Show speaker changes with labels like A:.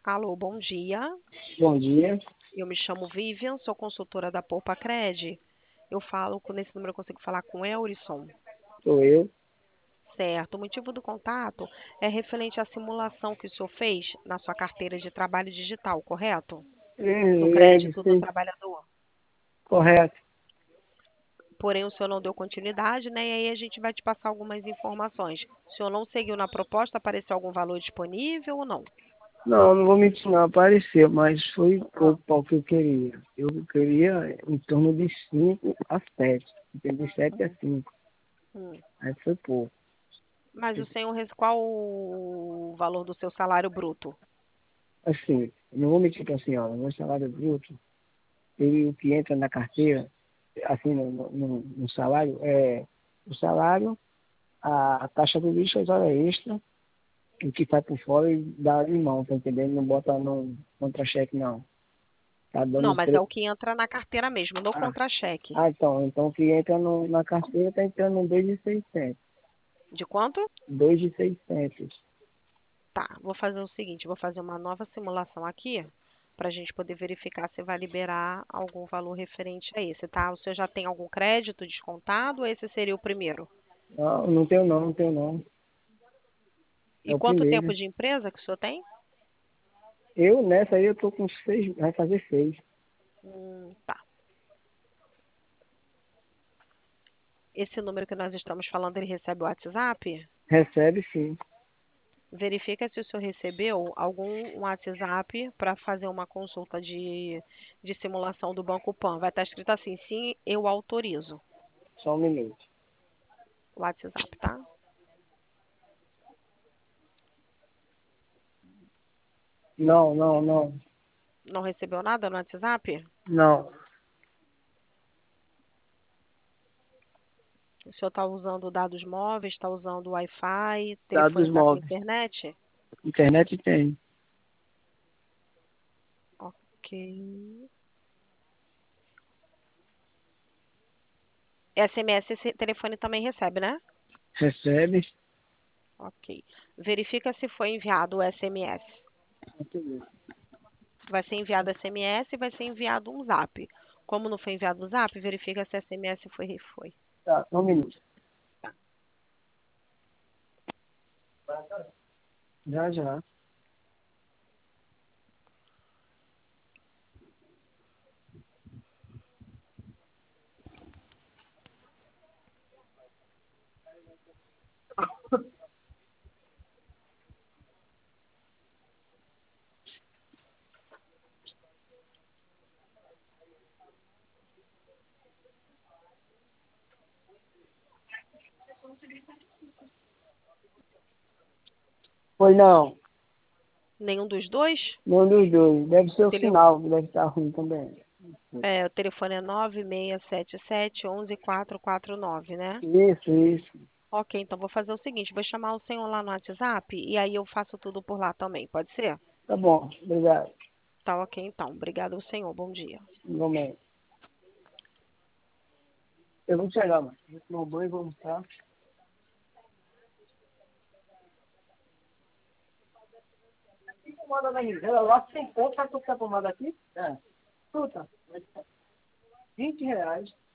A: Alô, bom dia.
B: Bom dia,
A: Eu me chamo Vivian, sou consultora da Poupa Cred. Eu falo nesse número, eu consigo falar com Eurison.
B: sou eu.
A: Certo. O motivo do contato é referente à simulação que o senhor fez na sua carteira de trabalho digital, correto? Do crédito do
B: Sim,
A: trabalhador.
B: correto.
A: Porém, o senhor não deu continuidade, né? E aí a gente vai te passar algumas informações. O senhor não seguiu na proposta, apareceu algum valor disponível ou não?
B: Não, não vou mentir, não apareceu, mas foi
A: Ah,
B: pouco para o que eu queria. Eu queria em torno de 5 a 7. De 7 a 5.
A: hum.
B: Aí foi pouco.
A: Mas o senhor, qual o valor do seu salário bruto?
B: Assim, não vou mentir para a senhora, meu salário bruto, o que entra na carteira, assim, no salário, é o salário, a taxa do lixo, as horas extras, o que sai por fora e dá em mão, tá entendendo? Não bota no contra-cheque, não. Tá
A: Não,
B: dando
A: mas é o que entra na carteira mesmo, no
B: Ah,
A: contra-cheque.
B: então o que entra na carteira está entrando em 2.600.
A: De quanto?
B: 2.600.
A: Tá, vou fazer o seguinte, vou fazer uma nova simulação aqui para a gente poder verificar se vai liberar algum valor referente a esse, tá? O senhor já tem algum crédito descontado ou esse seria o primeiro?
B: Não, não tenho não, não tenho não.
A: E
B: É o
A: quanto tempo
B: primeiro.
A: de empresa que o senhor tem?
B: Eu, nessa aí, eu tô com 6, vai fazer 6.
A: Tá. Esse número que nós estamos falando, ele recebe o WhatsApp?
B: Recebe sim.
A: Verifica se o senhor recebeu algum WhatsApp para fazer uma consulta de simulação do Banco Pan. Vai estar escrito assim, sim, eu autorizo.
B: Só um minuto.
A: O WhatsApp, tá?
B: Não, não, não.
A: Não recebeu nada no WhatsApp?
B: Não.
A: O senhor está usando dados móveis, está usando Wi-Fi, o telefone
B: Dados
A: está com
B: móveis.
A: internet?
B: Internet tem.
A: Ok. SMS esse telefone também recebe, né?
B: Recebe.
A: Ok. Verifica se foi enviado o SMS.
B: Muito bem.
A: Vai ser enviado SMS e vai ser enviado um zap. Como não foi enviado o zap, verifica se SMS foi.
B: Tá, só um minuto. Já, já. Foi não.
A: Nenhum dos dois?
B: Nenhum dos dois. Deve ser o
A: Tele-
B: sinal, que deve estar ruim também.
A: o telefone é 9677 11 449, né?
B: Isso, isso.
A: Ok, então vou fazer o seguinte, vou chamar o senhor lá no WhatsApp e aí eu faço tudo por lá também, pode ser?
B: Tá bom, obrigado.
A: Tá ok, então. Obrigada ao senhor. Bom dia.
B: Igualmente. Eu vou chegar, mano. Vou tomar um banho e vou almoçar. Que pomada da Gisela? Lá tem pouco, sabe quanto é a pomada aqui? É. Escuta, R$ 20.